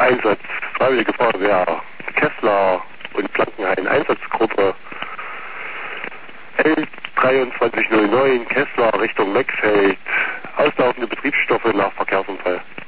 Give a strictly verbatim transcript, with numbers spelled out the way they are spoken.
Einsatz, Freiwillige Feuerwehr, Kessler und Blankenhain, Einsatzgruppe L dreiundzwanzig null neun, Kessler Richtung Meckfeld, auslaufende Betriebsstoffe nach Verkehrsunfall.